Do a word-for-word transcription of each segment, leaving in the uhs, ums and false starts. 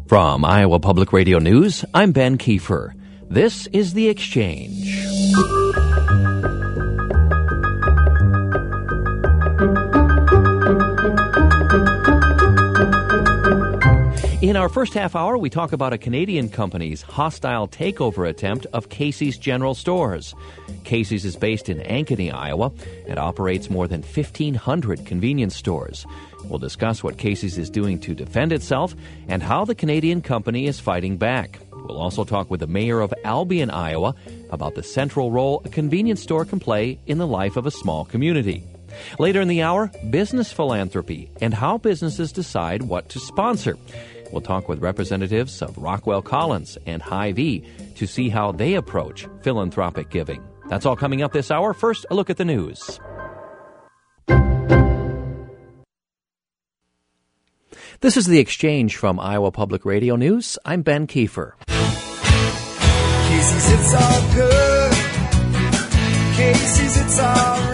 From Iowa Public Radio News, I'm Ben Kiefer. This is The Exchange. In our first half hour, we talk about a Canadian company's hostile takeover attempt of Casey's General Stores. Casey's is based in Ankeny, Iowa, and operates more than fifteen hundred convenience stores. We'll discuss what Casey's is doing to defend itself and how the Canadian company is fighting back. We'll also talk with the mayor of Albion, Iowa, about the central role a convenience store can play in the life of a small community. Later in the hour, business philanthropy and how businesses decide what to sponsor. We'll talk with representatives of Rockwell Collins and Hy-Vee to see how they approach philanthropic giving. That's all coming up this hour. First, a look at the news. This is The Exchange from Iowa Public Radio News. I'm Ben Kiefer. Casey's, it's all good. Casey's, it's all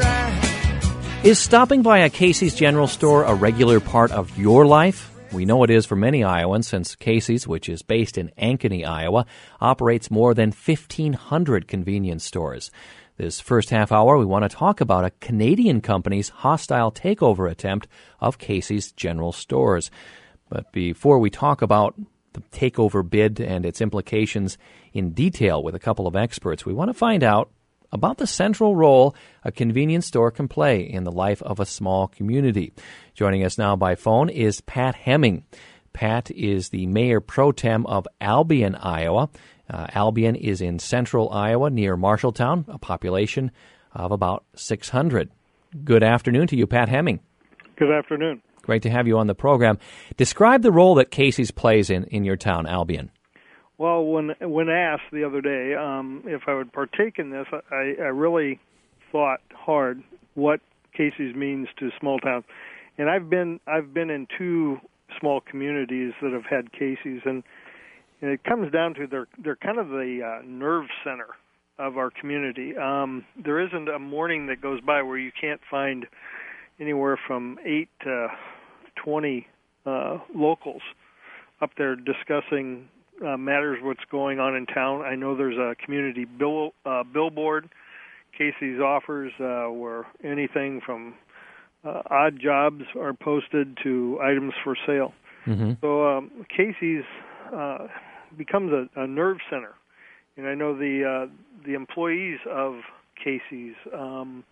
right. Is stopping by a Casey's General Store a regular part of your life? We know it is for many Iowans, since Casey's, which is based in Ankeny, Iowa, operates more than fifteen hundred convenience stores. This first half hour, we want to talk about a Canadian company's hostile takeover attempt of Casey's General Stores. But before we talk about the takeover bid and its implications in detail with a couple of experts, we want to find out about the central role a convenience store can play in the life of a small community. Joining us now by phone is Pat Hemming. Pat is the mayor pro tem of Albion, Iowa. Uh, Albion is in central Iowa near Marshalltown, a population of about six hundred. Good afternoon to you, Pat Hemming. Good afternoon. Great to have you on the program. Describe the role that Casey's plays in, in your town, Albion. Well, when when asked the other day um, if I would partake in this, I, I really thought hard what Casey's means to small towns. And I've been I've been in two small communities that have had Casey's, and, and it comes down to they're they're kind of the uh, nerve center of our community. Um, there isn't a morning that goes by where you can't find anywhere from eight to twenty uh, locals up there discussing uh, matters, what's going on in town. I know there's a community bill, uh, billboard Casey's offers uh, where anything from uh, odd jobs are posted to items for sale. Mm-hmm. So um, Casey's uh, becomes a, a nerve center, and I know the uh, the employees of Casey's, um,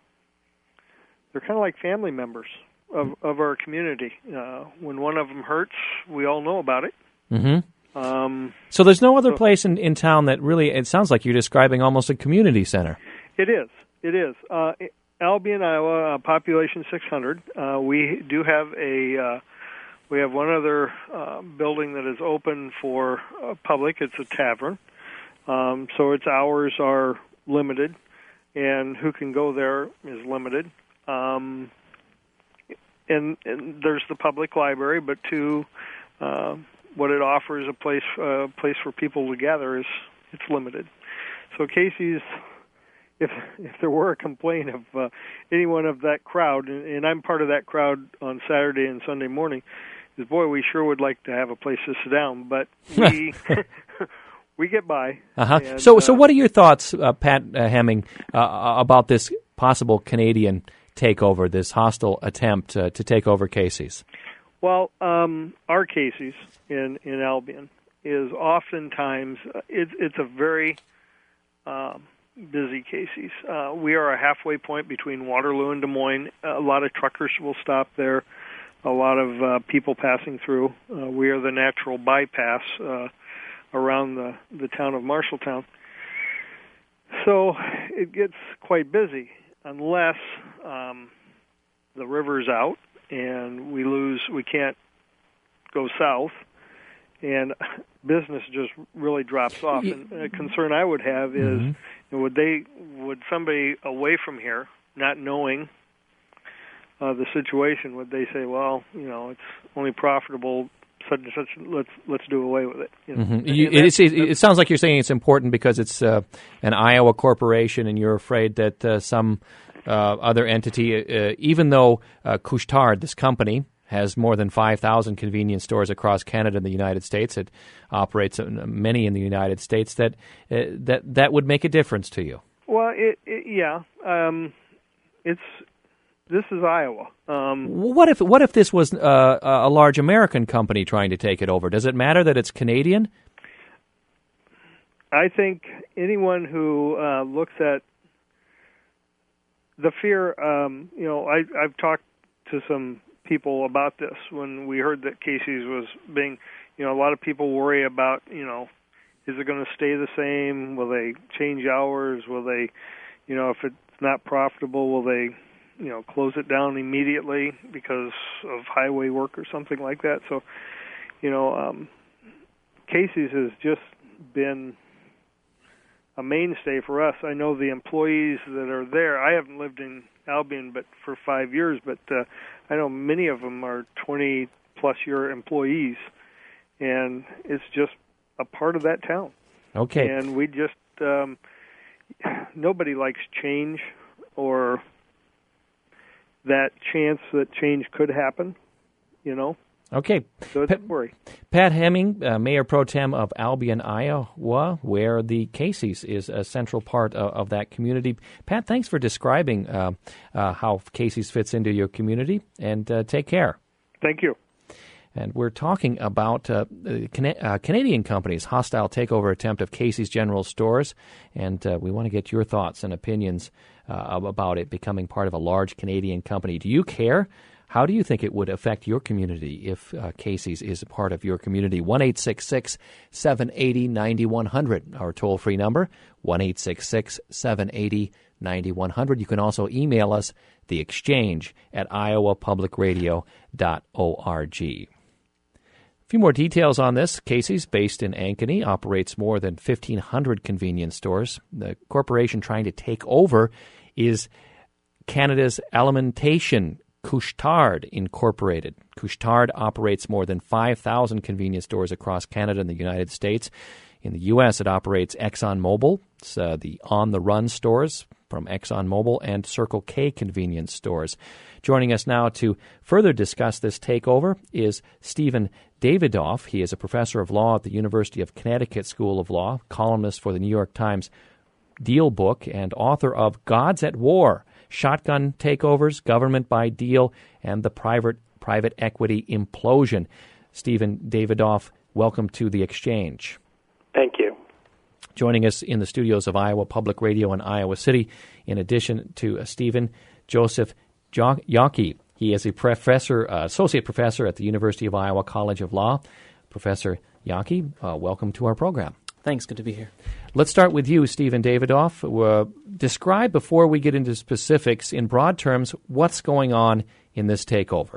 they're kind of like family members of, of our community. Uh, when one of them hurts, we all know about it. Mm-hmm. Um, so there's no other so, place in, in town that really, it sounds like you're describing almost a community center. It is. It is. Uh, Albion, Iowa, uh, population six hundred. Uh, we do have a, uh, we have one other uh, building that is open for uh, public. It's a tavern. Um, so its hours are limited, and who can go there is limited. Um, and, and there's the public library, but two, uh, what it offers a place uh, place for people to gather is it's limited. So Casey's, if if there were a complaint of uh, anyone of that crowd, and, and I'm part of that crowd on Saturday and Sunday morning, is boy, we sure would like to have a place to sit down, but we we get by. Uh-huh. And, so uh, so what are your thoughts, uh, Pat uh, Hemming, uh, about this possible Canadian takeover, this hostile attempt uh, to take over Casey's? Well, um, our Casey's in, in Albion is oftentimes, uh, it's, it's a very um, busy Casey's. Uh, we are a halfway point between Waterloo and Des Moines. A lot of truckers will stop there, a lot of uh, people passing through. Uh, we are the natural bypass uh, around the, the town of Marshalltown. So it gets quite busy unless um, the river's out and we lose, we can't go south, and business just really drops off. And a concern I would have is, mm-hmm. you know, would they, would somebody away from here, not knowing uh, the situation, would they say, well, you know, it's only profitable, such and such, let's let's do away with it. You know? Mm-hmm. you, it, it, it sounds like you're saying it's important because it's uh, an Iowa corporation, and you're afraid that uh, some uh, other entity, uh, even though uh, Couche-Tard, this company, has more than five thousand convenience stores across Canada and the United States. It operates many in the United States. That uh, that that would make a difference to you. Well, it, it yeah, um, it's this is Iowa. Um, what if what if this was uh, a large American company trying to take it over? Does it matter that it's Canadian? I think anyone who uh, looks at the fear, um, you know, I, I've talked to some people about this when we heard that Casey's was being, you know, a lot of people worry about, you know, is it going to stay the same? Will they change hours? Will they, you know, if it's not profitable, will they, you know, close it down immediately because of highway work or something like that? So, you know, um, Casey's has just been a mainstay for us. I know the employees that are there. I haven't lived in Albion but for five years, but uh, I know many of them are twenty-plus year employees, and it's just a part of that town. Okay. And we just, um, nobody likes change or that chance that change could happen, you know. Okay. So it's a worry. Pat Hemming, uh, Mayor Pro Tem of Albion, Iowa, where the Casey's is a central part of, of that community. Pat, thanks for describing uh, uh, how Casey's fits into your community, and uh, take care. Thank you. And we're talking about uh, Can- uh, Canadian companies' hostile takeover attempt of Casey's General Stores, and uh, we want to get your thoughts and opinions uh, about it becoming part of a large Canadian company. Do you care? How do you think it would affect your community if uh, Casey's is a part of your community? one eight six six, seven eight zero, nine one zero zero, our toll-free number, one eight six six, seven eight zero, nine one zero zero. You can also email us, the exchange at iowa public radio dot org. A few more details on this. Casey's, based in Ankeny, operates more than fifteen hundred convenience stores. The corporation trying to take over is Canada's Alimentation Couche-Tard Incorporated. Couche-Tard operates more than five thousand convenience stores across Canada and the United States. In the U S, it operates ExxonMobil, it's, uh, the On the Run stores from ExxonMobil, and Circle K convenience stores. Joining us now to further discuss this takeover is Stephen Davidoff. He is a professor of law at the University of Connecticut School of Law, columnist for the New York Times Deal Book, and author of Gods at War: Shotgun Takeovers, Government by Deal, and the Private Private Equity Implosion. Stephen Davidoff, welcome to the Exchange. Thank you. Joining us in the studios of Iowa Public Radio in Iowa City, in addition to uh, Stephen, Joseph Yockey. He is a professor, uh, associate professor at the University of Iowa College of Law. Professor Yockey, uh, welcome to our program. Thanks. Good to be here. Let's start with you, Stephen Davidoff. Uh, describe, before we get into specifics, in broad terms, what's going on in this takeover.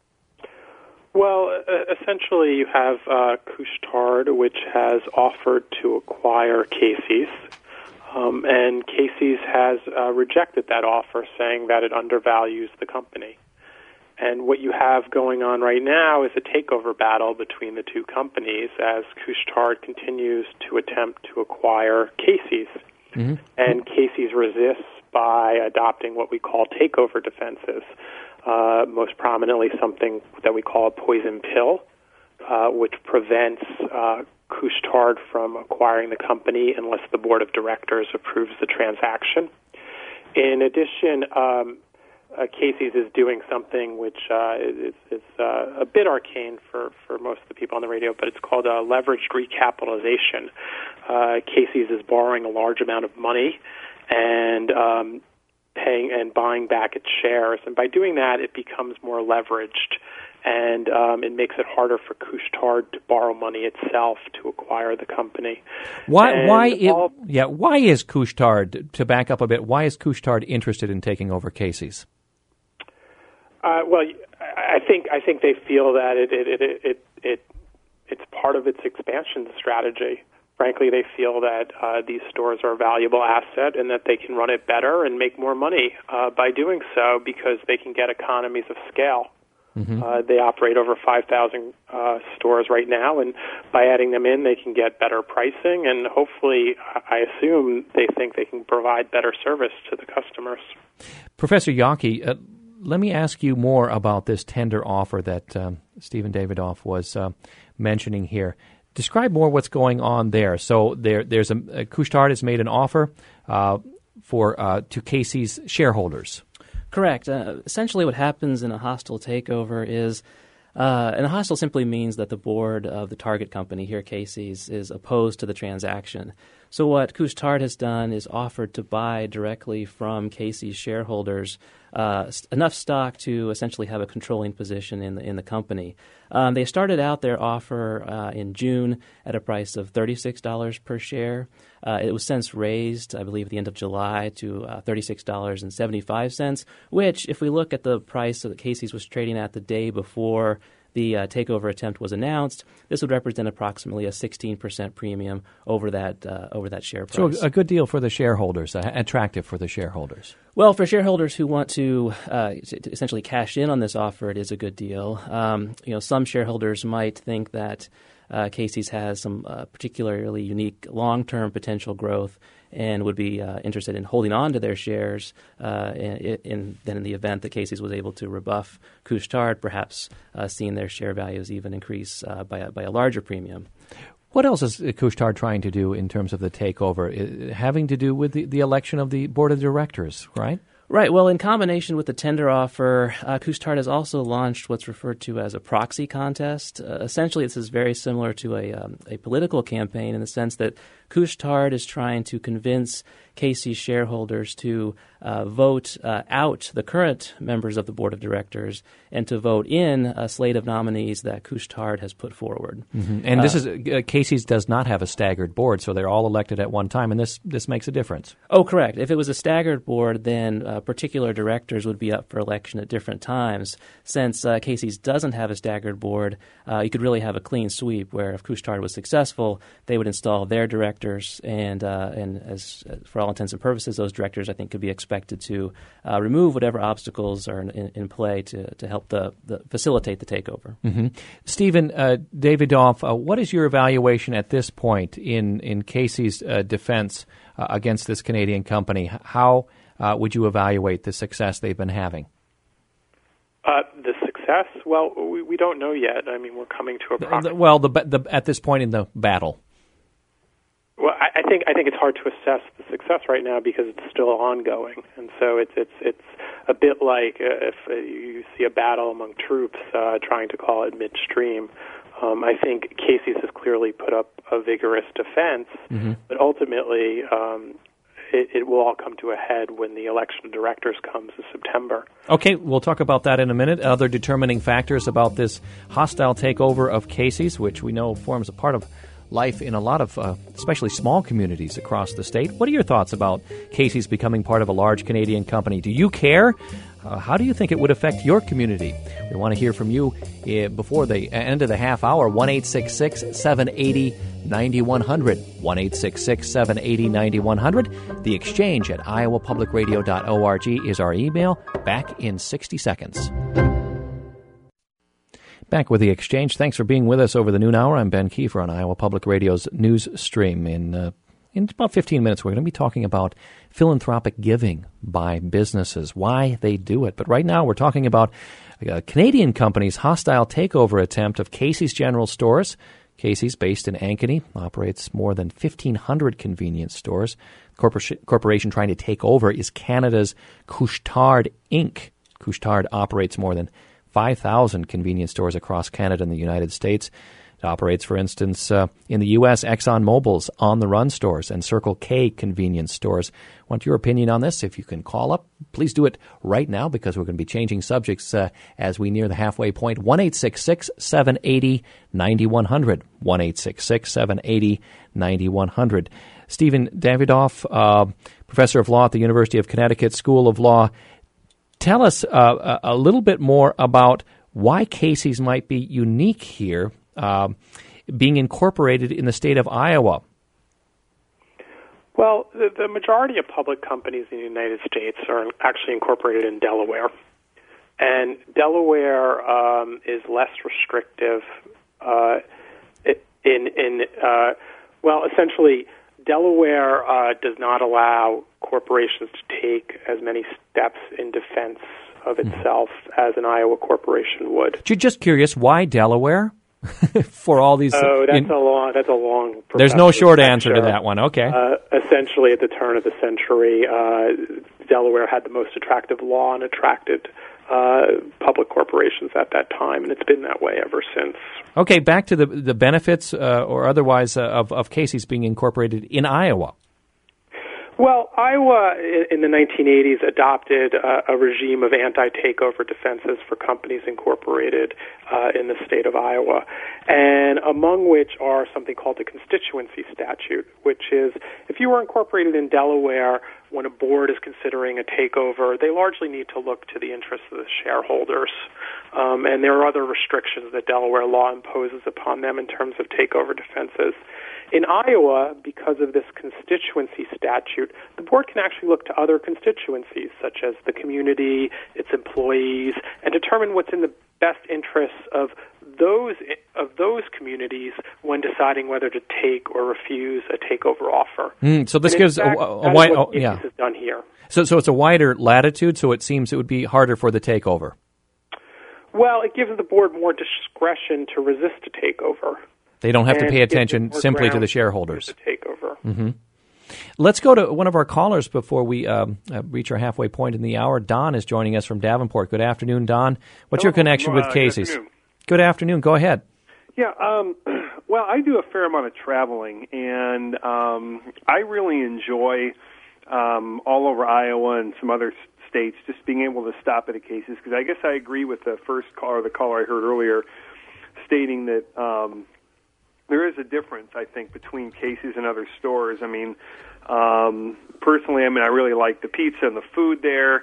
Well, uh, essentially you have uh, Couche-Tard, which has offered to acquire Casey's, um, and Casey's has uh, rejected that offer, saying that it undervalues the company. And what you have going on right now is a takeover battle between the two companies as Couche-Tard continues to attempt to acquire Casey's. Mm-hmm. And Casey's resists by adopting what we call takeover defenses, uh, most prominently something that we call a poison pill, uh, which prevents uh, Couche-Tard from acquiring the company unless the board of directors approves the transaction. In addition, um, Uh, Casey's is doing something which uh, is, is uh, a bit arcane for, for most of the people on the radio, but it's called a leveraged recapitalization. Uh, Casey's is borrowing a large amount of money and um, paying and buying back its shares, and by doing that, it becomes more leveraged, and um, it makes it harder for Couche-Tard to borrow money itself to acquire the company. Why? And why? It, all, yeah. Why is Couche-Tard? To back up a bit, why is Couche-Tard interested in taking over Casey's? Uh, well, I think I think they feel that it it, it it it it's part of its expansion strategy. Frankly, they feel that uh, these stores are a valuable asset and that they can run it better and make more money uh, by doing so because they can get economies of scale. Mm-hmm. Uh, they operate over five thousand uh, stores right now, and by adding them in, they can get better pricing, and hopefully, I assume, they think they can provide better service to the customers. Professor Yockey, uh, let me ask you more about this tender offer that um, Stephen Davidoff was uh, mentioning here. Describe more what's going on there. So there, there's a, a Couche-Tard has made an offer uh, for uh, to Casey's shareholders. Correct. Uh, essentially, what happens in a hostile takeover is, uh, and a hostile simply means that the board of the target company here, Casey's, is opposed to the transaction. So what Couche-Tard has done is offered to buy directly from Casey's shareholders uh, enough stock to essentially have a controlling position in the in the company. Um, they started out their offer uh, in June at a price of thirty-six dollars per share. Uh, it was since raised, I believe, at the end of July to uh, thirty-six dollars and seventy-five cents, which, if we look at the price that Casey's was trading at the day before the uh, takeover attempt was announced, this would represent approximately a sixteen percent premium over that uh, over that share price. So a good deal for the shareholders, uh, attractive for the shareholders. Well, for shareholders who want to, uh, to essentially cash in on this offer, it is a good deal. Um, you know, some shareholders might think that uh, Casey's has some uh, particularly unique long-term potential growth and would be uh, interested in holding on to their shares uh, in, in then in the event that Casey's was able to rebuff Couche-Tard, perhaps uh, seeing their share values even increase uh, by, a, by a larger premium. What else is Couche-Tard trying to do in terms of the takeover? Having to do with the, the election of the board of directors, right? Right. Well, in combination with the tender offer, uh, Couche-Tard has also launched what's referred to as a proxy contest. Uh, essentially, this is very similar to a, um, a political campaign in the sense that Couche-Tard is trying to convince Casey's shareholders to uh, vote uh, out the current members of the board of directors and to vote in a slate of nominees that Couche-Tard has put forward. Mm-hmm. And uh, this is uh, Casey's does not have a staggered board, so they're all elected at one time, and this this makes a difference. Oh, correct. If it was a staggered board, then uh, particular directors would be up for election at different times. Since uh, Casey's doesn't have a staggered board, uh, you could really have a clean sweep where if Couche-Tard was successful, they would install their directors, and uh, and as uh, for all intents and purposes, those directors, I think, could be expected to uh, remove whatever obstacles are in, in, in play to, to help the, the facilitate the takeover. Mm-hmm. Stephen uh, Davidoff, uh, what is your evaluation at this point in in Casey's uh, defense uh, against this Canadian company? How uh, would you evaluate the success they've been having? Uh, the success? Well, we, we don't know yet. I mean, we're coming to a the, the, well, the, the at this point in the battle. Well, I, I think I think it's hard to assess the success right now because it's still ongoing, and so it's it's it's a bit like uh, if uh, you see a battle among troops uh, trying to call it midstream. Um, I think Casey's has clearly put up a vigorous defense, mm-hmm. but ultimately um, it, it will all come to a head when the election of directors comes in September. Okay, we'll talk about that in a minute. Other determining factors about this hostile takeover of Casey's, which we know forms a part of life in a lot of, uh, especially small communities across the state. What are your thoughts about Casey's becoming part of a large Canadian company? Do you care? Uh, how do you think it would affect your community? We want to hear from you uh, before the end of the half hour. one eight six six, seven eight zero, nine one zero zero. one eight six six, seven eight zero, nine one zero zero. The Exchange at iowa public radio dot org is our email. Back in sixty seconds. Back with The Exchange. Thanks for being with us over the noon hour. I'm Ben Kiefer on Iowa Public Radio's news stream. In uh, in about fifteen minutes, we're going to be talking about philanthropic giving by businesses, why they do it. But right now, we're talking about a Canadian company's hostile takeover attempt of Casey's General Stores. Casey's, based in Ankeny, operates more than fifteen hundred convenience stores. The corpor- corporation trying to take over is Canada's Couche-Tard, Incorporated. Couche-Tard operates more than five thousand convenience stores across Canada and the United States. It operates, for instance, uh, in the U S, ExxonMobil's On the Run stores and Circle K convenience stores. Want your opinion on this? If you can call up, please do it right now because we're going to be changing subjects uh, as we near the halfway point. one eight six six, seven eight zero, nine one zero zero. one eight six six, seven eight zero, nine one zero zero. Stephen Davidoff, uh, professor of law at the University of Connecticut School of Law. Tell us uh, a little bit more about why Casey's might be unique here, uh, being incorporated in the state of Iowa. Well, the, the majority of public companies in the United States are actually incorporated in Delaware. And Delaware um, is less restrictive uh, in, in uh, well, essentially, Delaware uh, does not allow corporations to take as many steps in defense of itself as an Iowa corporation would. Just curious, why Delaware? For all these, oh, that's in, a long. That's a long. There's no short answer to that one. Okay. Uh, essentially, at the turn of the century, uh, Delaware had the most attractive law and attracted uh, public corporations at that time, and it's been that way ever since. Okay, back to the the benefits uh, or otherwise uh, of of Casey's being incorporated in Iowa. Well, Iowa in the nineteen eighties adopted uh, a regime of anti-takeover defenses for companies incorporated uh, in the state of Iowa, and among which are something called the constituency statute, which is if you were incorporated in Delaware, when a board is considering a takeover, they largely need to look to the interests of the shareholders. Um, and there are other restrictions that Delaware law imposes upon them in terms of takeover defenses. In Iowa, because of this constituency statute, the board can actually look to other constituencies, such as the community, its employees, and determine what's in the best interests of those of those communities when deciding whether to take or refuse a takeover offer. Mm, so this and gives fact, a, a, that wide, is what oh, yeah. is done here. So, so it's a wider latitude. So it seems it would be harder for the takeover. Well, it gives the board more discretion to resist a takeover. They don't have and to pay attention simply to the to shareholders. The takeover. Mm-hmm. Let's go to one of our callers before we um, uh, reach our halfway point in the hour. Don is joining us from Davenport. Good afternoon, Don. What's Hello, your connection uh, with Casey's? Good afternoon. Good afternoon. Go ahead. Yeah, um, well, I do a fair amount of traveling, and um, I really enjoy um, all over Iowa and some other states just being able to stop at a Casey's, because I guess I agree with the first caller, the caller I heard earlier, stating that um, there is a difference, I think, between Casey's and other stores. I mean, um, personally, I mean, I really like the pizza and the food there.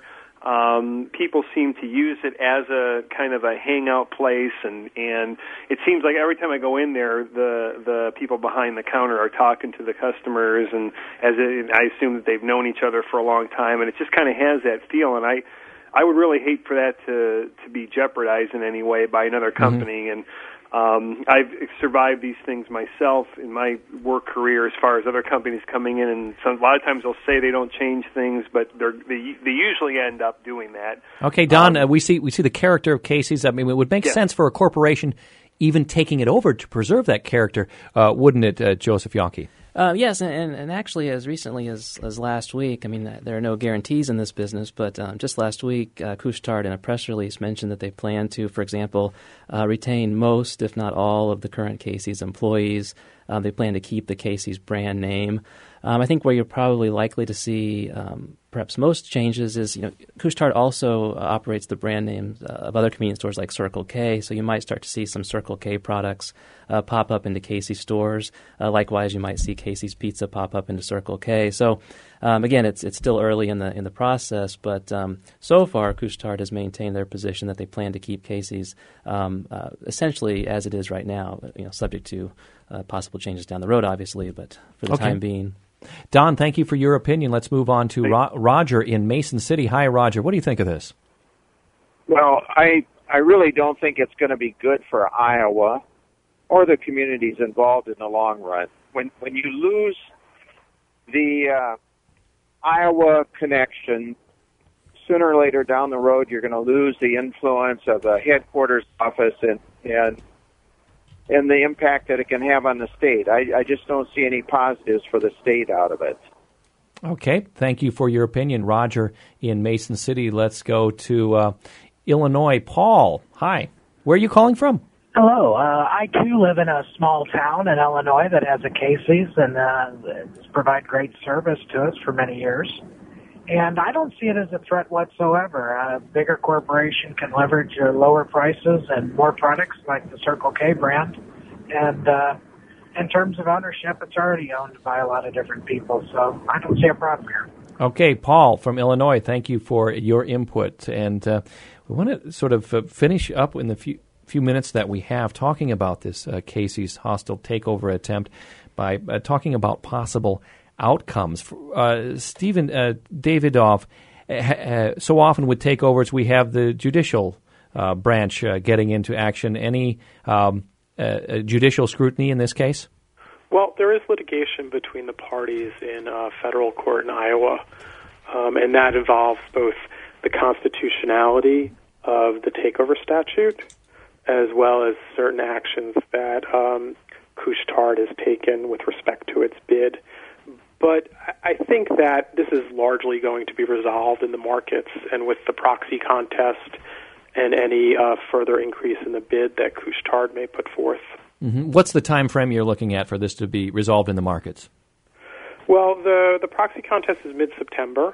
Um, people seem to use it as a kind of a hangout place, and, and it seems like every time I go in there, the the people behind the counter are talking to the customers, and as it, I assume that they've known each other for a long time, and it just kind of has that feel. And I, I would really hate for that to to be jeopardized in any way by another company. Mm-hmm. And Um, I've survived these things myself in my work career as far as other companies coming in, and some, a lot of times they'll say they don't change things, but they're, they they usually end up doing that. Okay, Don, um, uh, we see we see the character of Casey's. I mean, it would make yeah. sense for a corporation even taking it over to preserve that character, uh, wouldn't it, uh, Joseph Yonke? Uh, yes, and, and actually, as recently as, as last week, I mean, there are no guarantees in this business, but um, just last week, uh, Couche-Tard in a press release mentioned that they plan to, for example, uh, retain most, if not all, of the current Casey's employees. Uh, they plan to keep the Casey's brand name. Um, I think where you're probably likely to see um, perhaps most changes is, you know, Couche-Tard also uh, operates the brand names uh, of other convenience stores like Circle K, so you might start to see some Circle K products uh, pop up into Casey's stores. Uh, likewise, you might see Casey's Pizza pop up into Circle K. So, um, again, it's it's still early in the in the process, but um, so far, Couche-Tard has maintained their position that they plan to keep Casey's um, uh, essentially as it is right now, you know, subject to uh, possible changes down the road, obviously, but for the Okay. time being. Don, thank you for your opinion. Let's move on to Ro- Roger in Mason City. Hi, Roger. What do you think of this? Well, I I really don't think it's going to be good for Iowa or the communities involved in the long run. When when you lose the uh, Iowa connection, sooner or later down the road, you're going to lose the influence of the headquarters office and and and the impact that it can have on the state. I, I just don't see any positives for the state out of it. Okay, thank you for your opinion, Roger in Mason City. Let's go to uh, Illinois. Paul, hi. Where are you calling from? Hello. Uh, I, too, live in a small town in Illinois that has a Casey's, and uh, it's provide great service to us for many years. And I don't see it as a threat whatsoever. A bigger corporation can leverage uh, lower prices and more products like the Circle K brand. And uh, in terms of ownership, it's already owned by a lot of different people, so I don't see a problem here. Okay, Paul from Illinois, thank you for your input. And uh, we want to sort of uh, finish up in the few, few minutes that we have talking about this uh, Casey's hostile takeover attempt by uh, talking about possible outcomes. Uh, Stephen uh, Davidoff, uh, uh, so often with takeovers we have the judicial uh, branch uh, getting into action. Any um, uh, judicial scrutiny in this case? Well, there is litigation between the parties in uh, federal court in Iowa, um, and that involves both the constitutionality of the takeover statute, as well as certain actions that um, Couche-Tard has taken with respect to its bid. But I think that this is largely going to be resolved in the markets and with the proxy contest and any uh, further increase in the bid that Couche-Tard may put forth. Mm-hmm. What's the time frame you're looking at for this to be resolved in the markets? Well, the, the proxy contest is mid-September.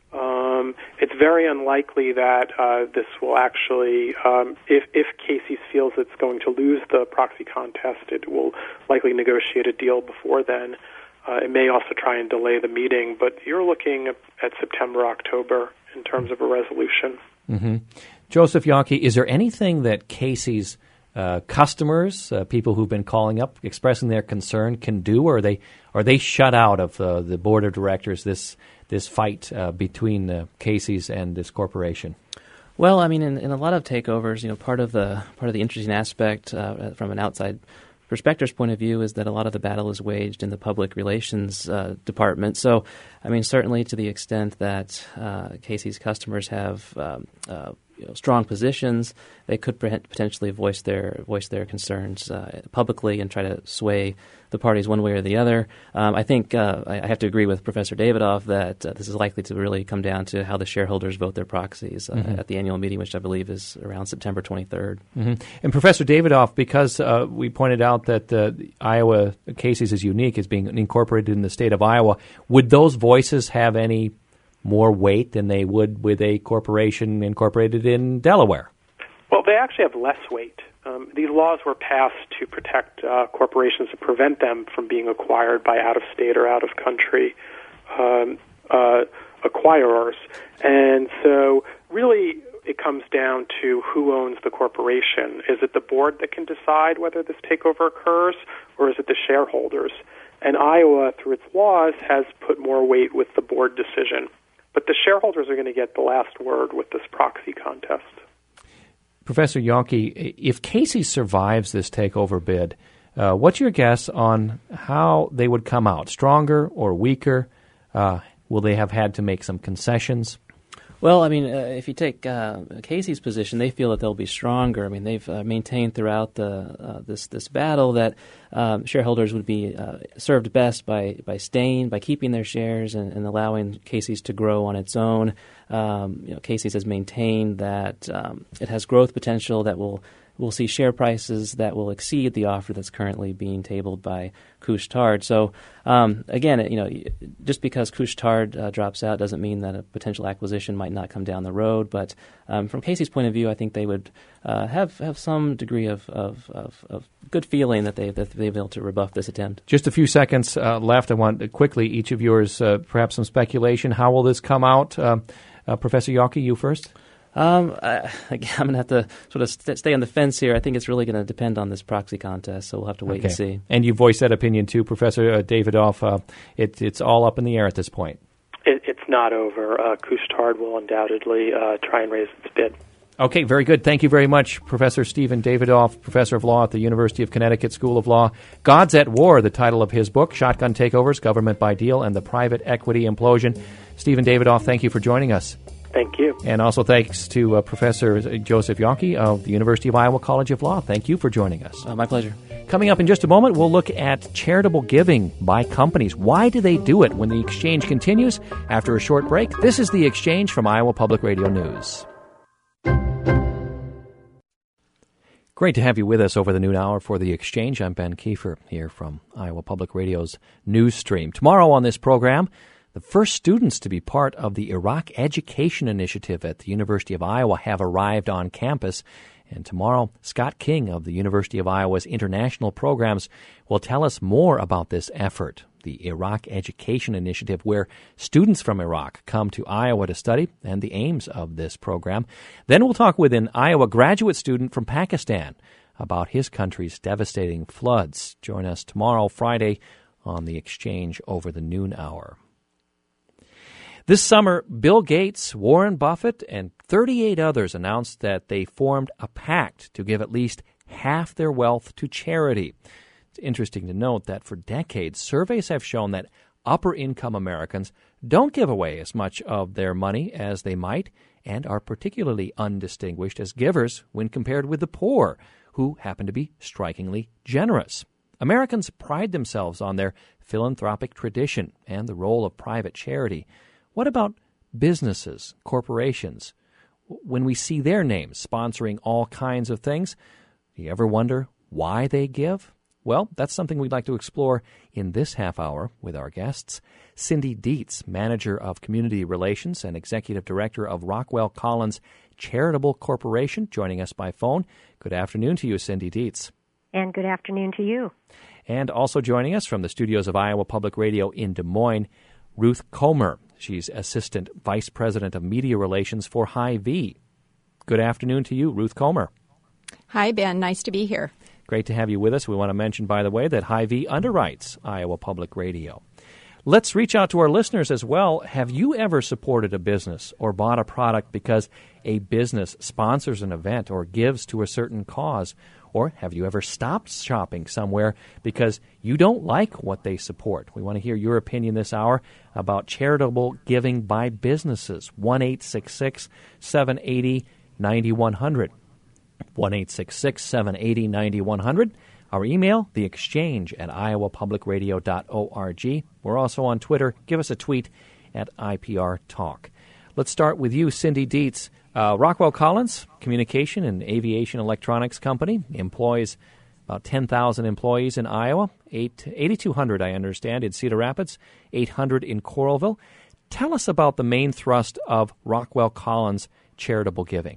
Um, it's very unlikely that uh, this will actually, um, if, if Casey's feels it's going to lose the proxy contest, it will likely negotiate a deal before then. Uh, it may also try and delay the meeting, but you're looking at, at September, October in terms of a resolution. Mm-hmm. Joseph Yockey, is there anything that Casey's uh, customers, uh, people who've been calling up, expressing their concern, can do, or are they are they shut out of uh, the board of directors, this this fight uh, between uh, Casey's and this corporation? Well, I mean, in, in a lot of takeovers, you know, part of the part of the interesting aspect uh, from an outside perspective's point of view is that a lot of the battle is waged in the public relations uh, department. So, I mean, certainly to the extent that uh, Casey's customers have um, uh, you know, strong positions, they could potentially voice their voice their concerns uh, publicly and try to sway the parties one way or the other. Um, I think uh, I have to agree with Professor Davidoff that uh, this is likely to really come down to how the shareholders vote their proxies uh, mm-hmm. at the annual meeting, which I believe is around September twenty-third. Mm-hmm. And Professor Davidoff, because uh, we pointed out that uh, Iowa Casey's is unique, is being incorporated in the state of Iowa, would those voices have any more weight than they would with a corporation incorporated in Delaware? Well, they actually have less weight. Um, these laws were passed to protect uh, corporations to prevent them from being acquired by out-of-state or out-of-country um, uh, acquirers. And so really it comes down to who owns the corporation. Is it the board that can decide whether this takeover occurs, or is it the shareholders? And Iowa, through its laws, has put more weight with the board decision. But the shareholders are going to get the last word with this proxy contest. Professor Yockey, if Casey survives this takeover bid, uh, what's your guess on how they would come out? Stronger or weaker? Uh, will they have had to make some concessions? Well, I mean, uh, if you take uh, Casey's position, they feel that they'll be stronger. I mean, they've uh, maintained throughout the uh, this this battle that um, shareholders would be uh, served best by, by staying, by keeping their shares and, and allowing Casey's to grow on its own. Um, you know, Casey's has maintained that um, it has growth potential that will we'll see share prices that will exceed the offer that's currently being tabled by Couche-Tard. So, um, again, you know, just because Couche-Tard uh, drops out doesn't mean that a potential acquisition might not come down the road. But um, from Casey's point of view, I think they would uh, have have some degree of, of, of, of good feeling that they that they've been able to rebuff this attempt. Just a few seconds uh, left. I want quickly each of yours, uh, perhaps some speculation. How will this come out? Uh, uh, Professor Yockey, you first. Um, I, again, I'm going to have to sort of st- stay on the fence here. I think it's really going to depend on this proxy contest, so we'll have to wait okay. and see. And you voiced that opinion too, Professor uh, Davidoff. Uh, it, it's all up in the air at this point. It, it's not over. Uh, Couche-Tard will undoubtedly uh, try and raise its bid. Okay, very good. Thank you very much, Professor Stephen Davidoff, Professor of Law at the University of Connecticut School of Law. Gods at War, the title of his book, Shotgun Takeovers, Government by Deal, and the Private Equity Implosion. Stephen Davidoff, thank you for joining us. Thank you. And also thanks to uh, Professor Joseph Yockey of the University of Iowa College of Law. Thank you for joining us. Uh, my pleasure. Coming up in just a moment, we'll look at charitable giving by companies. Why do they do it? When the exchange continues after a short break, this is The Exchange from Iowa Public Radio News. Great to have you with us over the noon hour for The Exchange. I'm Ben Kiefer here from Iowa Public Radio's news stream. Tomorrow on this program, the first students to be part of the Iraq Education Initiative at the University of Iowa have arrived on campus. And tomorrow, Scott King of the University of Iowa's International Programs will tell us more about this effort, the Iraq Education Initiative, where students from Iraq come to Iowa to study, and the aims of this program. Then we'll talk with an Iowa graduate student from Pakistan about his country's devastating floods. Join us tomorrow, Friday, on The Exchange over the noon hour. This summer, Bill Gates, Warren Buffett, and thirty-eight others announced that they formed a pact to give at least half their wealth to charity. It's interesting to note that for decades, surveys have shown that upper-income Americans don't give away as much of their money as they might and are particularly undistinguished as givers when compared with the poor, who happen to be strikingly generous. Americans pride themselves on their philanthropic tradition and the role of private charity. What about businesses, corporations? When we see their names sponsoring all kinds of things, do you ever wonder why they give? Well, that's something we'd like to explore in this half hour with our guests. Cindy Dietz, Manager of Community Relations and Executive Director of Rockwell Collins Charitable Corporation, joining us by phone. Good afternoon to you, Cindy Dietz. And good afternoon to you. And also joining us from the studios of Iowa Public Radio in Des Moines, Ruth Comer. She's Assistant Vice President of Media Relations for Hy-Vee. Good afternoon to you, Ruth Comer. Hi, Ben. Nice to be here. Great to have you with us. We want to mention, by the way, that Hy-Vee underwrites Iowa Public Radio. Let's reach out to our listeners as well. Have you ever supported a business or bought a product because a business sponsors an event or gives to a certain cause? Or have you ever stopped shopping somewhere because you don't like what they support? We want to hear your opinion this hour about charitable giving by businesses. one eight six six, seven eight zero, nine one zero zero. one eight six six, seven eight zero, nine one zero zero. Our email, the exchange at iowa public radio dot org. We're also on Twitter. Give us a tweet at I P R Talk. Let's start with you, Cindy Dietz. Uh, Rockwell Collins, communication and aviation electronics company, employs about ten thousand employees in Iowa, eight, eighty-two hundred, I understand, in Cedar Rapids, eight hundred in Coralville. Tell us about the main thrust of Rockwell Collins charitable giving.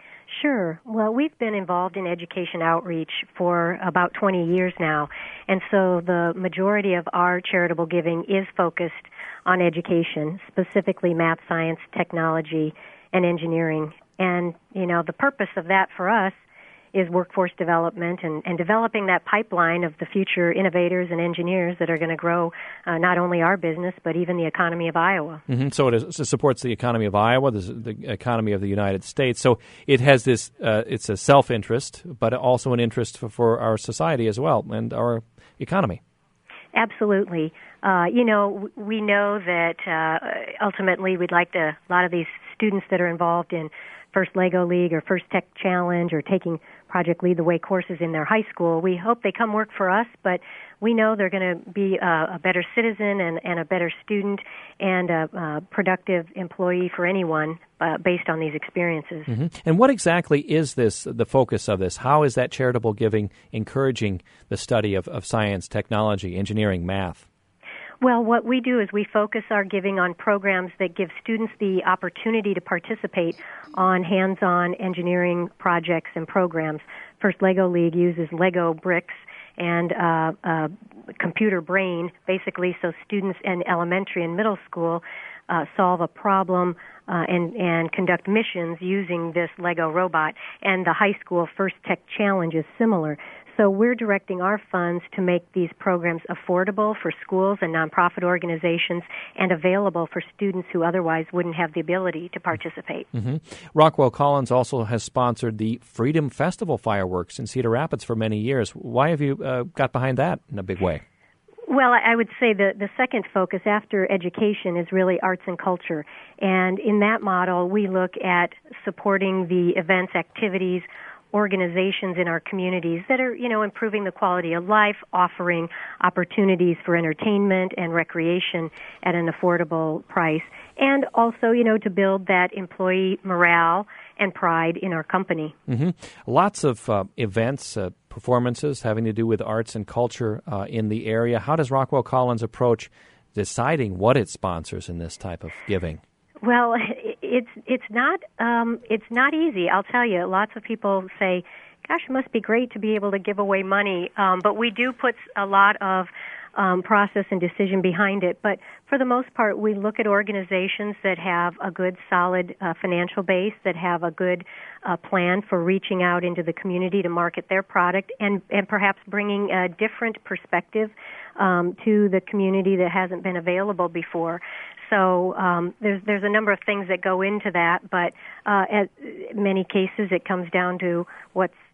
Sure. Well, we've been involved in education outreach for about twenty years now, and so the majority of our charitable giving is focused on education, specifically math, science, technology, and engineering. And, you know, the purpose of that for us is workforce development and, and developing that pipeline of the future innovators and engineers that are going to grow uh, not only our business, but even the economy of Iowa. Mm-hmm. So it, is, it supports the economy of Iowa, the, the economy of the United States. So it has this, uh, it's a self-interest, but also an interest for, for our society as well and our economy. Absolutely. Uh, you know, we know that uh, ultimately we'd like to, a lot of these students that are involved in First Lego League or First Tech Challenge or taking Project Lead the Way courses in their high school, we hope they come work for us, but we know they're going to be a, a better citizen and, and a better student and a, a productive employee for anyone uh, based on these experiences. Mm-hmm. And what exactly is this, the focus of this? How is that charitable giving encouraging the study of, of science, technology, engineering, math? Well, what we do is we focus our giving on programs that give students the opportunity to participate on hands-on engineering projects and programs. First Lego League uses Lego bricks and uh, uh, computer brain, basically, so students in elementary and middle school uh, solve a problem uh, and, and conduct missions using this Lego robot. And the high school First Tech Challenge is similar. So we're directing our funds to make these programs affordable for schools and nonprofit organizations and available for students who otherwise wouldn't have the ability to participate. Mm-hmm. Rockwell Collins also has sponsored the Freedom Festival fireworks in Cedar Rapids for many years. Why have you uh, got behind that in a big way? Well, I would say the, the second focus after education is really arts and culture. And in that model, we look at supporting the events, activities, organizations in our communities that are, you know, improving the quality of life, offering opportunities for entertainment and recreation at an affordable price, and also, you know, to build that employee morale and pride in our company. Mm-hmm. Lots of uh, events, uh, performances having to do with arts and culture uh, in the area. How does Rockwell Collins approach deciding what it sponsors in this type of giving? Well, it's it's not um, it's not easy. I'll tell you. Lots of people say, "Gosh, it must be great to be able to give away money." Um, but we do put a lot of um, process and decision behind it. But for the most part, we look at organizations that have a good, solid uh, financial base, that have a good uh, plan for reaching out into the community to market their product, and and perhaps bringing a different perspective um, to the community that hasn't been available before. So um, there's there's a number of things that go into that, but uh, in many cases it comes down to what's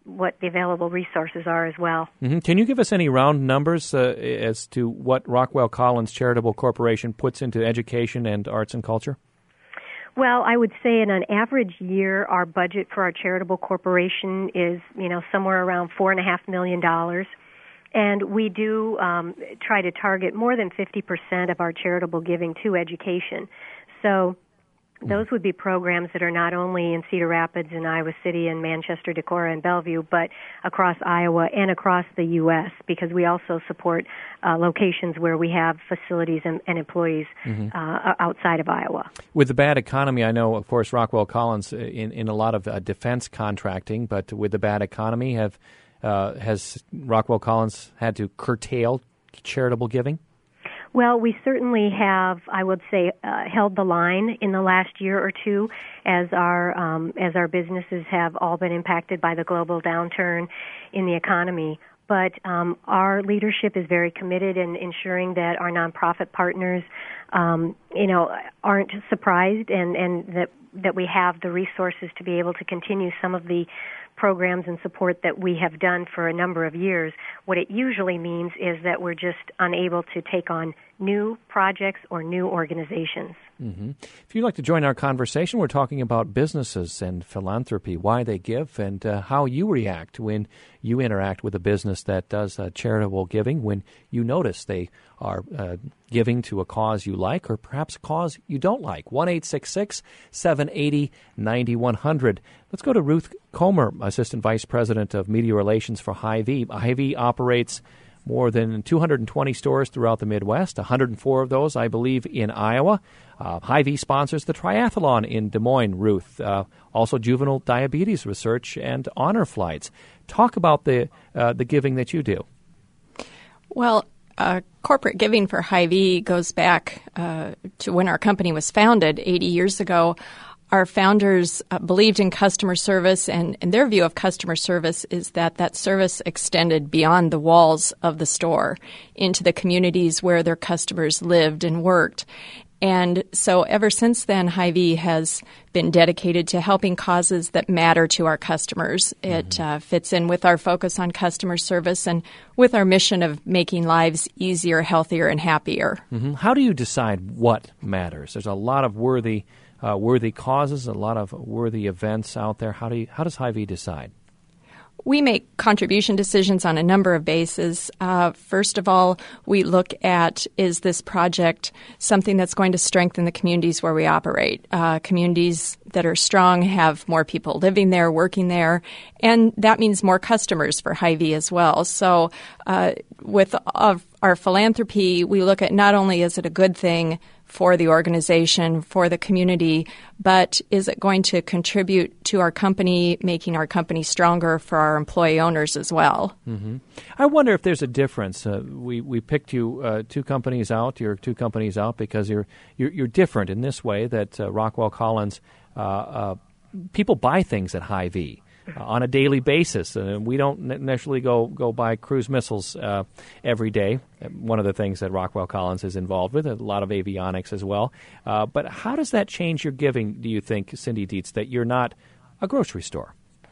what the available resources are as well. Mm-hmm. Can you give us any round numbers uh, as to what Rockwell Collins Charitable Corporation puts into education and arts and culture? Well, I would say in an average year, our budget for our charitable corporation is, you know, somewhere around four and a half million dollars. And we do um, try to target more than fifty percent of our charitable giving to education. So those would be programs that are not only in Cedar Rapids and Iowa City and Manchester, Decorah, and Bellevue, but across Iowa and across the U S, because we also support uh, locations where we have facilities and, and employees mm-hmm. uh, outside of Iowa. With the bad economy, I know, of course, Rockwell Collins in, in a lot of uh, defense contracting, but with the bad economy, have uh, has Rockwell Collins had to curtail charitable giving? Well, we certainly have, I would say, uh, held the line in the last year or two as our um, as our businesses have all been impacted by the global downturn in the economy. But um, our leadership is very committed in ensuring that our nonprofit partners, um, you know, aren't surprised and, and that that we have the resources to be able to continue some of the programs and support that we have done for a number of years. What it usually means is that we're just unable to take on new projects or new organizations. Mm-hmm. If you'd like to join our conversation, we're talking about businesses and philanthropy, why they give, and uh, how you react when you interact with a business that does uh, charitable giving, when you notice they are uh, giving to a cause you like or perhaps a cause you don't like. one eight six six, seven eight zero, nine one zero zero. Let's go to Ruth Comer, Assistant Vice President of Media Relations for Hy-Vee. Hy-Vee operates more than two hundred twenty stores throughout the Midwest, one hundred four of those, I believe, in Iowa. Uh, Hy-Vee sponsors the triathlon in Des Moines, Ruth. Uh, also juvenile diabetes research and honor flights. Talk about the uh, the giving that you do. Well, uh, corporate giving for Hy-Vee goes back uh, to when our company was founded eighty years ago. Our founders uh, believed in customer service, and, and their view of customer service is that that service extended beyond the walls of the store into the communities where their customers lived and worked. And so ever since then, Hy-Vee has been dedicated to helping causes that matter to our customers. It mm-hmm. uh, fits in with our focus on customer service and with our mission of making lives easier, healthier, and happier. Mm-hmm. How do you decide what matters? There's a lot of worthy Uh, worthy causes, a lot of worthy events out there. How do you, how does Hy-Vee decide? We make contribution decisions on a number of bases. Uh, first of all, we look at, is this project something that's going to strengthen the communities where we operate? Uh, communities that are strong have more people living there, working there, and that means more customers for Hy-Vee as well. So uh, with uh, our philanthropy, we look at not only is it a good thing for the organization, for the community, but is it going to contribute to our company, making our company stronger for our employee owners as well? Mm-hmm. I wonder if there's a difference. Uh, we we picked you uh, two companies out. You're two companies out because you're you're, you're different in this way. That uh, Rockwell Collins, uh, uh, people buy things at Hy-Vee Uh, on a daily basis. Uh, we don't necessarily go, go buy cruise missiles uh, every day. One of the things that Rockwell Collins is involved with, a lot of avionics as well. Uh, but how does that change your giving, do you think, Cindy Dietz, that you're not a grocery store?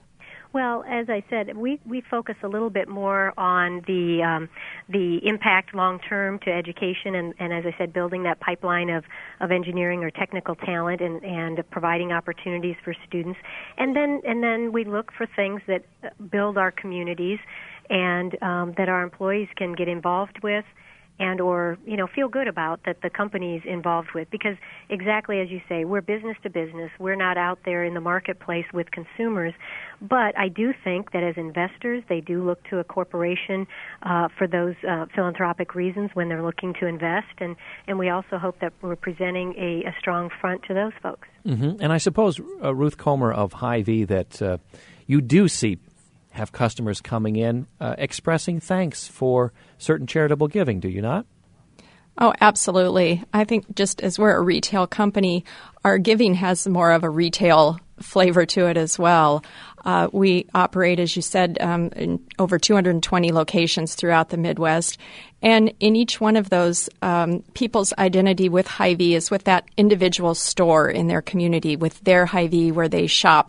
Well, as I said, we, we focus a little bit more on the um, the impact long-term to education and, and, as I said, building that pipeline of, of engineering or technical talent and, and providing opportunities for students. And then and then we look for things that build our communities and um, that our employees can get involved with and or, you know, feel good about that the company's involved with. Because exactly as you say, we're business to business. We're not out there in the marketplace with consumers. But I do think that as investors, they do look to a corporation uh, for those uh, philanthropic reasons when they're looking to invest. And, and we also hope that we're presenting a, a strong front to those folks. Mm-hmm. And I suppose, uh, Ruth Comer of Hy-Vee, that uh, you do see have customers coming in uh, expressing thanks for certain charitable giving, do you not? Oh, absolutely. I think just as we're a retail company, our giving has more of a retail flavor to it as well. Uh, we operate, as you said, um, in over two hundred twenty locations throughout the Midwest. And in each one of those, um, people's identity with Hy-Vee is with that individual store in their community, with their Hy-Vee where they shop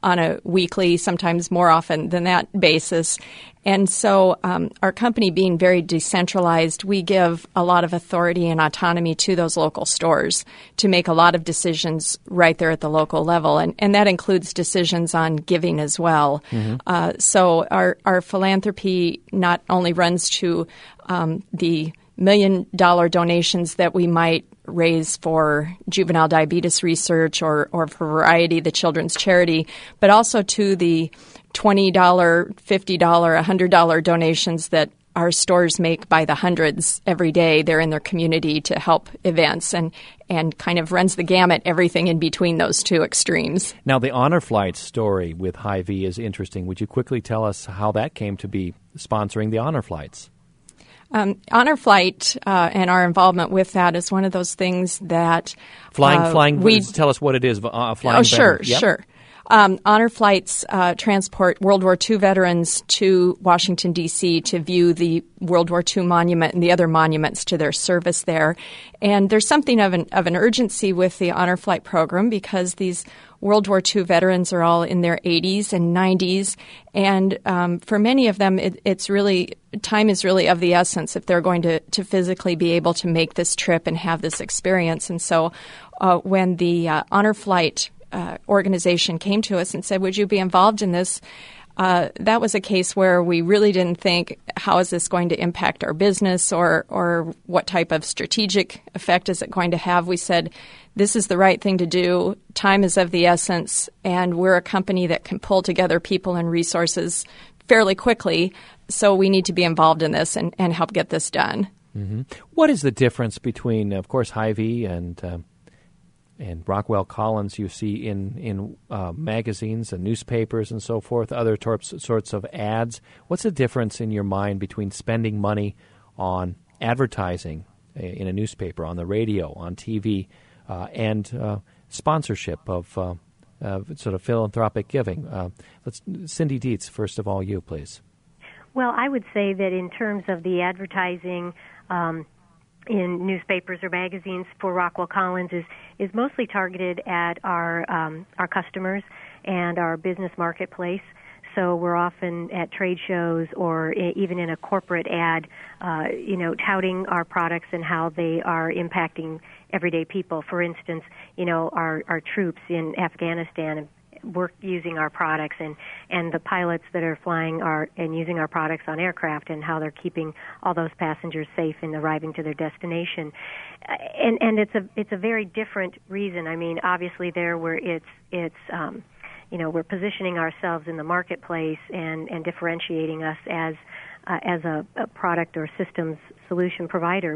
on a weekly, sometimes more often than that basis. And so um, our company being very decentralized, we give a lot of authority and autonomy to those local stores to make a lot of decisions right there at the local level. And, and that includes decisions on giving as well. Mm-hmm. Uh, so our, our philanthropy not only runs to um, the million dollar donations that we might raise for juvenile diabetes research or, or for Variety, the children's charity, but also to the twenty dollars, fifty dollars, one hundred dollars donations that our stores make by the hundreds every day. They're in their community to help events and, and kind of runs the gamut, everything in between those two extremes. Now, the Honor Flight story with Hy-Vee is interesting. Would you quickly tell us how that came to be sponsoring the Honor Flights? Um, Honor Flight uh, and our involvement with that is one of those things that flying. Uh, flying. We tell us what it is. Uh, flying. Oh, sure, yep. sure. Um, Honor Flights uh, transport World War Two veterans to Washington, D C to view the World War Two monument and the other monuments to their service there. And there's something of an of an urgency with the Honor Flight program because these World War Two veterans are all in their eighties and nineties. And um, for many of them, it, it's really time is really of the essence if they're going to, to physically be able to make this trip and have this experience. And so uh, when the uh, Honor Flight Uh, organization came to us and said, would you be involved in this? Uh, that was a case where we really didn't think, how is this going to impact our business or, or what type of strategic effect is it going to have? We said, this is the right thing to do. Time is of the essence, and we're a company that can pull together people and resources fairly quickly, so we need to be involved in this and, and help get this done. Mm-hmm. What is the difference between, of course, Hy-Vee and uh, and Rockwell Collins you see in, in uh, magazines and newspapers and so forth, other torps, sorts of ads? What's the difference in your mind between spending money on advertising in a newspaper, on the radio, on T V, uh, and uh, sponsorship of uh, uh, sort of philanthropic giving? Uh, let's, Cindy Dietz, first of all, you, please. Well, I would say that in terms of the advertising um, in newspapers or magazines for Rockwell Collins is, is mostly targeted at our um, our customers and our business marketplace. So we're often at trade shows or I- even in a corporate ad, uh, you know, touting our products and how they are impacting everyday people. For instance, you know, our, our troops in Afghanistan work using our products, and, and the pilots that are flying our and using our products on aircraft, and how they're keeping all those passengers safe in arriving to their destination. And and it's a it's a very different reason. I mean, obviously there where it's it's um, you know, we're positioning ourselves in the marketplace and, and differentiating us as uh, as a, a product or systems solution provider.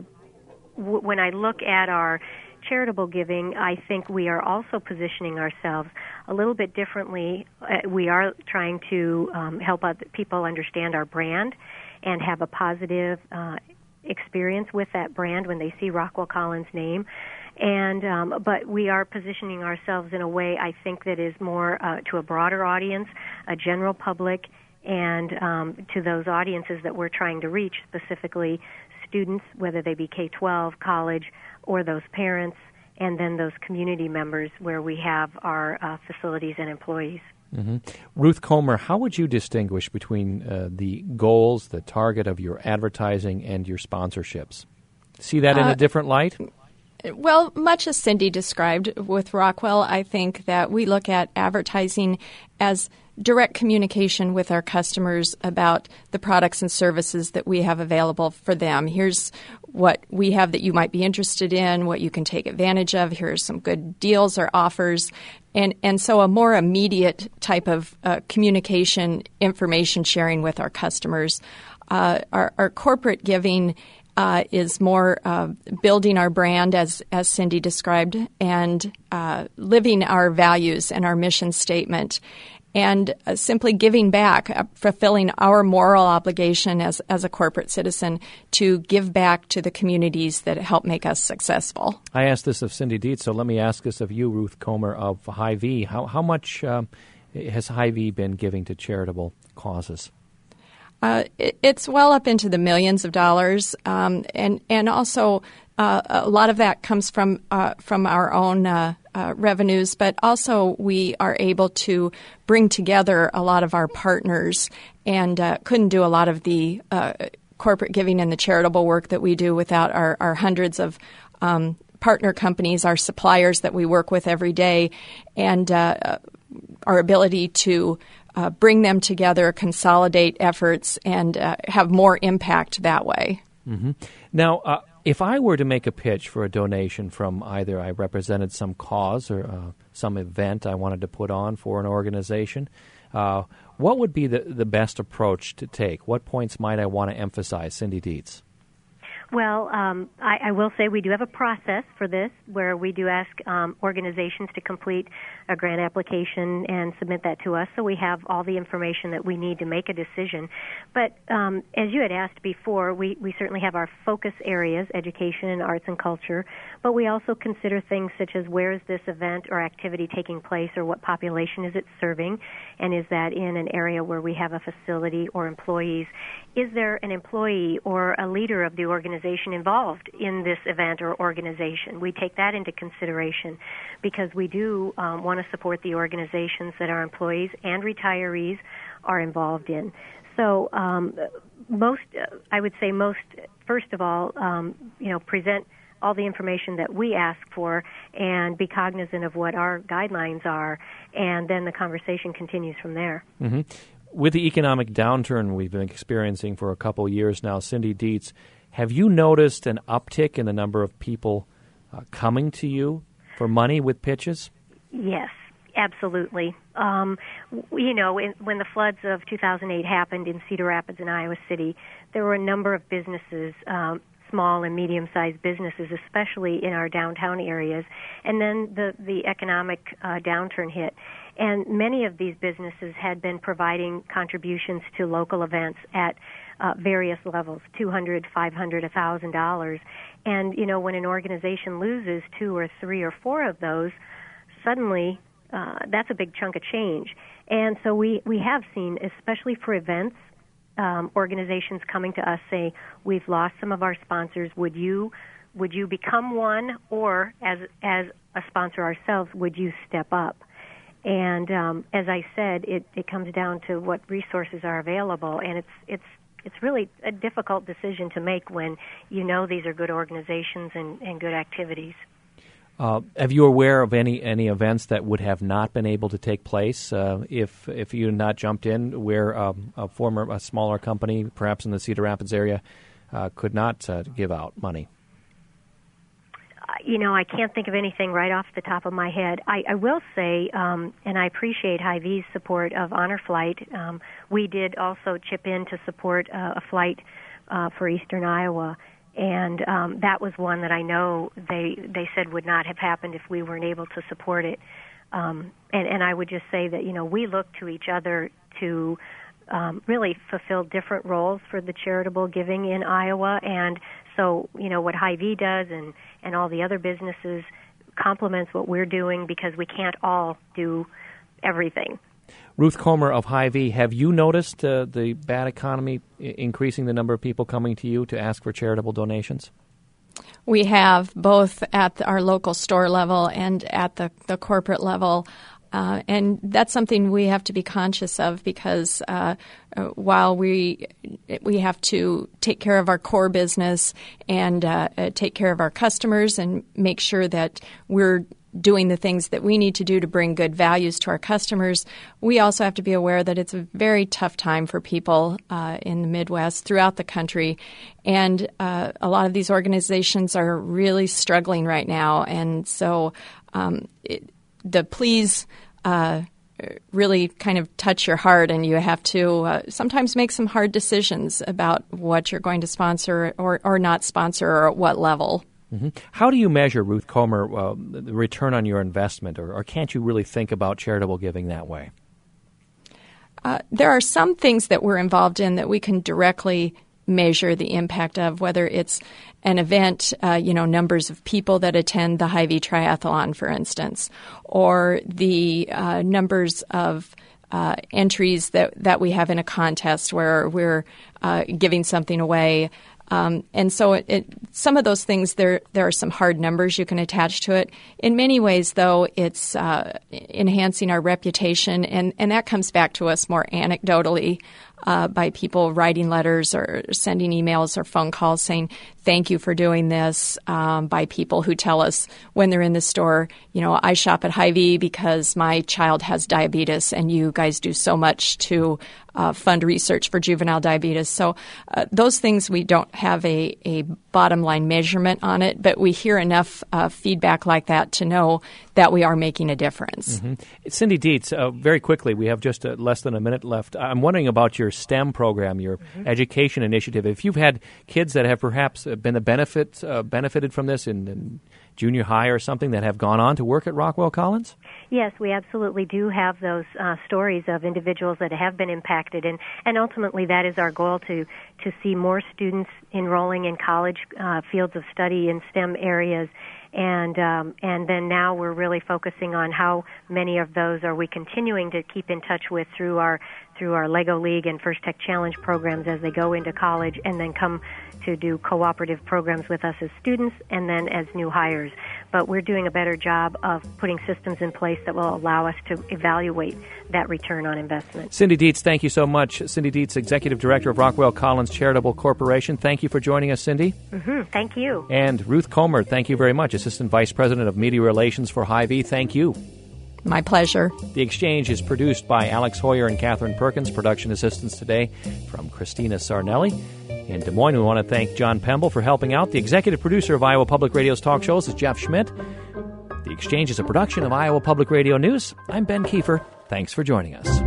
W- when I look at our charitable giving, I think we are also positioning ourselves a little bit differently. Uh, we are trying to um, help other people understand our brand and have a positive uh, experience with that brand when they see Rockwell Collins' name. And um, but we are positioning ourselves in a way, I think, that is more uh, to a broader audience, a general public, and um, to those audiences that we're trying to reach, specifically students, whether they be K twelve, college, or those parents, and then those community members where we have our uh, facilities and employees. Mm-hmm. Ruth Comer, how would you distinguish between uh, the goals, the target of your advertising and your sponsorships? See that in Uh, a different light? Well, much as Cindy described with Rockwell, I think that we look at advertising as direct communication with our customers about the products and services that we have available for them. Here's what we have that you might be interested in, what you can take advantage of. Here's some good deals or offers. And, and so a more immediate type of uh, communication, information sharing with our customers. Uh, our, our corporate giving Uh, is more uh, building our brand, as as Cindy described, and uh, living our values and our mission statement, and uh, simply giving back, uh, fulfilling our moral obligation as as a corporate citizen to give back to the communities that help make us successful. I asked this of Cindy Dietz, so let me ask this of you, Ruth Comer of Hy-Vee. How how much uh, has Hy-Vee been giving to charitable causes? Uh, it, it's well up into the millions of dollars, um, and and also uh, a lot of that comes from uh, from our own uh, uh, revenues, but also we are able to bring together a lot of our partners and uh, couldn't do a lot of the uh, corporate giving and the charitable work that we do without our, our hundreds of um, partner companies, our suppliers that we work with every day, and uh, our ability to uh, bring them together, consolidate efforts, and uh, have more impact that way. Mm-hmm. Now, uh, if I were to make a pitch for a donation from either I represented some cause or uh, some event I wanted to put on for an organization, uh, what would be the, the best approach to take? What points might I want to emphasize, Cindy Dietz? Well, um, I, I will say we do have a process for this where we do ask um, organizations to complete a grant application and submit that to us, so we have all the information that we need to make a decision. But um, as you had asked before, we, we certainly have our focus areas, education and arts and culture, but we also consider things such as where is this event or activity taking place, or what population is it serving, and is that in an area where we have a facility or employees? Is there an employee or a leader of the organization involved in this event or organization? We take that into consideration because we do um, want to support the organizations that our employees and retirees are involved in. So um, most, uh, I would say most, first of all, um, you know, present all the information that we ask for and be cognizant of what our guidelines are, and then the conversation continues from there. Mm-hmm. With the economic downturn we've been experiencing for a couple years now, Cindy Dietz, have you noticed an uptick in the number of people uh, coming to you for money with pitches? Yes, absolutely. Um, you know, in, when the floods of two thousand eight happened in Cedar Rapids and Iowa City, there were a number of businesses, um, small and medium-sized businesses, especially in our downtown areas, and then the, the economic uh, downturn hit. And many of these businesses had been providing contributions to local events at uh, various levels, two hundred dollars, five hundred dollars, one thousand dollars. And, you know, when an organization loses two or three or four of those, suddenly uh, that's a big chunk of change. And so we, we have seen, especially for events, um, organizations coming to us say, we've lost some of our sponsors. Would you would you become one? Or as as a sponsor ourselves, would you step up? And um, as I said, it, it comes down to what resources are available, and it's it's it's really a difficult decision to make when you know these are good organizations and, and good activities. Uh, have you aware of any, any events that would have not been able to take place uh, if if you had not jumped in, where um, a former a smaller company, perhaps in the Cedar Rapids area, uh, could not uh, give out money? You know, I can't think of anything right off the top of my head. I, I will say, um, and I appreciate Hy-Vee's support of Honor Flight. Um, we did also chip in to support uh, a flight uh, for Eastern Iowa, and um, that was one that I know they they said would not have happened if we weren't able to support it. Um, and, and I would just say that, you know, we look to each other to um, really fulfill different roles for the charitable giving in Iowa, and so, you know, what Hy-Vee does and, and all the other businesses complements what we're doing because we can't all do everything. Ruth Comer of Hy-Vee, have you noticed uh, the bad economy I- increasing the number of people coming to you to ask for charitable donations? We have, both at our local store level and at the, the corporate level. Uh, and that's something we have to be conscious of because uh, uh, while we we have to take care of our core business and uh, uh, take care of our customers and make sure that we're doing the things that we need to do to bring good values to our customers, we also have to be aware that it's a very tough time for people uh, in the Midwest, throughout the country. And uh, a lot of these organizations are really struggling right now. And so um, it, the pleas uh, really kind of touch your heart, and you have to uh, sometimes make some hard decisions about what you're going to sponsor or, or not sponsor or at what level. Mm-hmm. How do you measure, Ruth Comer, uh, the return on your investment, or, or can't you really think about charitable giving that way? Uh, there are some things that we're involved in that we can directly measure the impact of, whether it's an event, uh, you know, numbers of people that attend the Hy-Vee Triathlon, for instance, or the uh, numbers of uh, entries that, that we have in a contest where we're uh, giving something away. Um, and so it, it, some of those things, there there are some hard numbers you can attach to it. In many ways, though, it's uh, enhancing our reputation, and, and that comes back to us more anecdotally uh, by people writing letters or sending emails or phone calls saying, thank you for doing this, um, by people who tell us when they're in the store, you know, I shop at Hy-Vee because my child has diabetes, and you guys do so much to uh, fund research for juvenile diabetes. So uh, those things, we don't have a, a bottom line measurement on it, but we hear enough uh, feedback like that to know that we are making a difference. Mm-hmm. Cindy Dietz, uh, very quickly, we have just uh, less than a minute left. I'm wondering about your STEM program, your mm-hmm. education initiative. If you've had kids that have perhaps been a benefit, uh, benefited from this in, in junior high or something that have gone on to work at Rockwell Collins? Yes, we absolutely do have those uh, stories of individuals that have been impacted, and, and ultimately that is our goal, to, to see more students enrolling in college uh, fields of study in STEM areas. And um, and then now we're really focusing on how many of those are we continuing to keep in touch with through our through our Lego League and First Tech Challenge programs as they go into college, and then come to do cooperative programs with us as students and then as new hires. But we're doing a better job of putting systems in place that will allow us to evaluate that return on investment. Cindy Dietz, thank you so much. Cindy Dietz, Executive Director of Rockwell Collins Charitable Corporation. Thank you for joining us, Cindy. Mm-hmm. Thank you. And Ruth Comer, thank you very much. Assistant Vice President of Media Relations for Hy-Vee. Thank you. My pleasure. The Exchange is produced by Alex Hoyer and Catherine Perkins. Production assistance today from Christina Sarnelli. In Des Moines, we want to thank John Pemble for helping out. The executive producer of Iowa Public Radio's talk shows is Jeff Schmidt. The Exchange is a production of Iowa Public Radio News. I'm Ben Kiefer. Thanks for joining us.